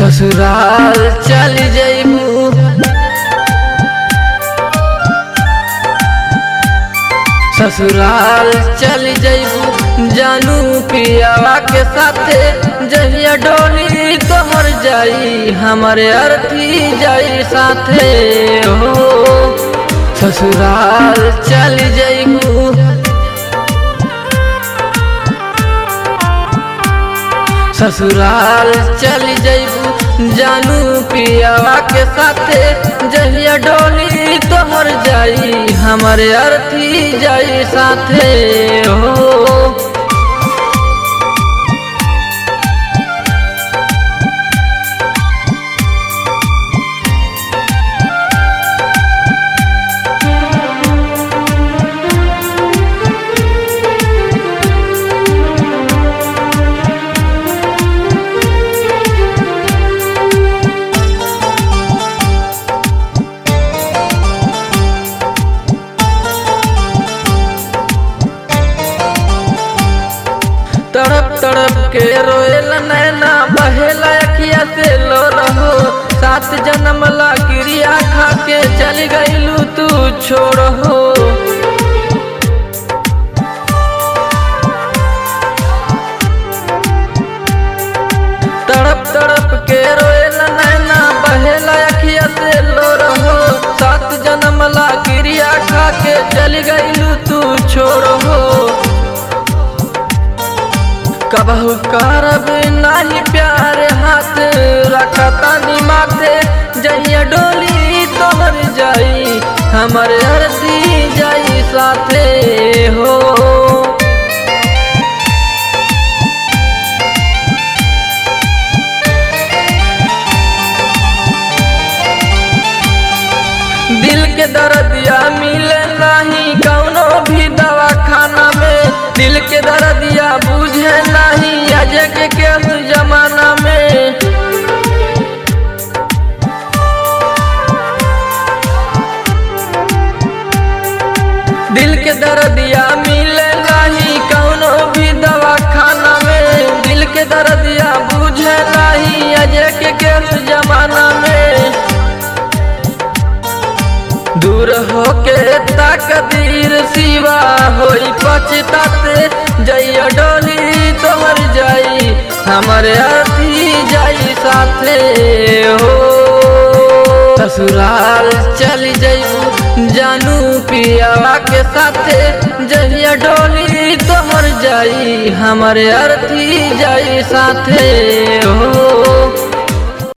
ससुराल चल जइबू ससुराल चल जइबू जानू पियावा के साथे जहिया डोली तोहर जाई हमारे अर्थी जाई साथे हो ससुराल चल जइबू ससुराल चल जइबू जानू पियावा के साथे जहिया डोली तोहर जाई हमारे अर्थी जाई साथे हो तड़प तड़प के रोएला नैना बहेला अखिया से लो रहो 7 जन्म ला क्रिया खा के चल गईलू तू छोड़ हो तड़प तड़प के रोएला नैना बहेला अखिया से लो रहो 7 जन्म ला क्रिया खा के चल गईलू तू छोड़ हो कबहू करब नाही प्यार हाथ रखता माथे जहिया डोली तोहर जाई हमारे अर्थी जाई साथे हो दिल के दर्दिया मिले नहीं कौनो भी दवा खाना में दिल के दर्दिया बुझे नहीं अजय के केस जमाना में दिल के दर्दिया मिले नहीं कौनो भी दवा खाना में दिल के दर्दिया बुझे नहीं अजय के केस जमाना में दूर होके तकदीर सिवा होई पछताते जइया डोली तोहर जाई हमारे अर्थी जाई साथे हो ससुराल चल जइबू जानू पियावा के साथे जहिया डोली तोहर जाई हमारे अर्थी जाई साथे हो।